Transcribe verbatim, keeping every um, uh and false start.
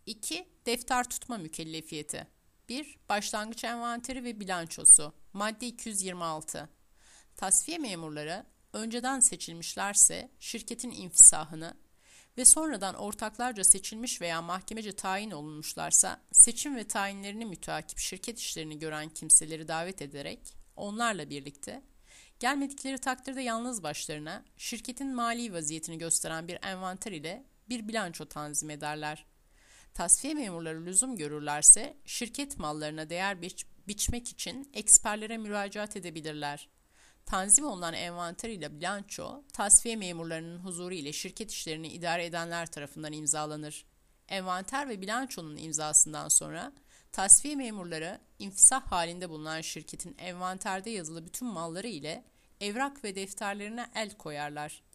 iki. Defter tutma mükellefiyeti. bir. Başlangıç envanteri ve bilançosu. Madde iki yüz yirmi altı. Tasfiye memurları önceden seçilmişlerse şirketin infisahını ve sonradan ortaklarca seçilmiş veya mahkemece tayin olunmuşlarsa seçim ve tayinlerini müteakip şirket işlerini gören kimseleri davet ederek onlarla birlikte gelmedikleri takdirde yalnız başlarına şirketin mali vaziyetini gösteren bir envanter ile bir bilanço tanzim ederler. Tasfiye memurları lüzum görürlerse şirket mallarına değer biç- biçmek için eksperlere müracaat edebilirler. Tanzim olunan envanter ile bilanço, tasfiye memurlarının huzuru ile şirket işlerini idare edenler tarafından imzalanır. Envanter ve bilançonun imzasından sonra, tasfiye memurları infisah halinde bulunan şirketin envanterde yazılı bütün malları ile evrak ve defterlerine el koyarlar.